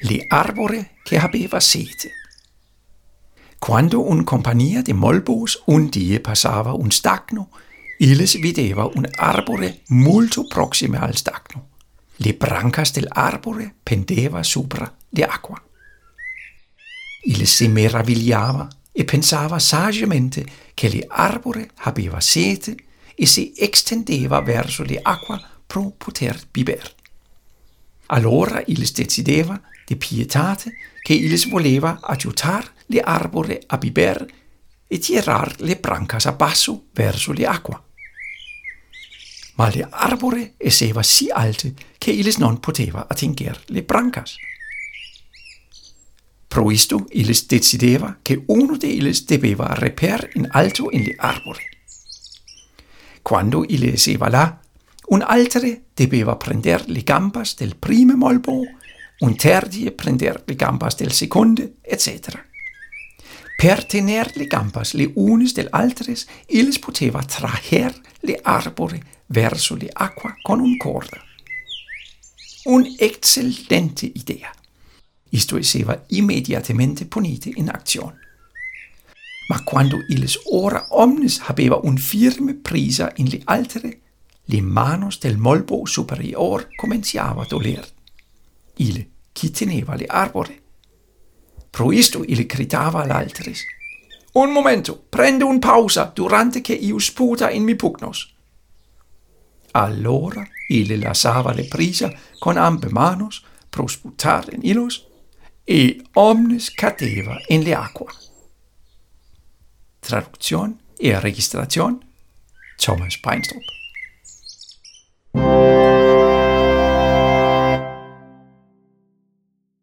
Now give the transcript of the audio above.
Le arbore che aveva sete. Quando un compagnia di molbos un die passava un stagno, illes videva un arbore molto proxime al stagno. Le brancas del arbore pendeva sopra le acqua. Illes se meravigliava e pensava saggiamente che l'arbore aveva sete e si estendeva verso le acqua per poter biber. Allora illes decideva di pietate che illes voleva aiutar l'arbore a biber e tirar le brancas a basso verso le acqua. Ma l'arbore esseva si alte che illes non poteva attinger le brancas. Pro isto illes decideva che uno de illes debeva reper in alto in l'arbore. Quando illes esseva là, un altre debeva prender le gambas del prime molbo, un tertie prender le gambas del seconde, etc. Per tener le gambas le unes del altres, illes poteva traher le arbore verso le acqua con un corda. Un eccellente idea. Isto esseva immediatamente ponite in azione. Ma quando illes ora omnes habeva un firme prisa in le altere, le manos del molbo superior comenciava a doler. Ille chi teneva le arbore. Pro isto ille gridava all'alteres: Un momento, prende un pausa durante che io sputa in mi pugnos. Allora ille lasava le prisa con ambe manos pro sputar in illos e omnes cadeva in le acqua. Traducción e registración Thomas Peinstrup.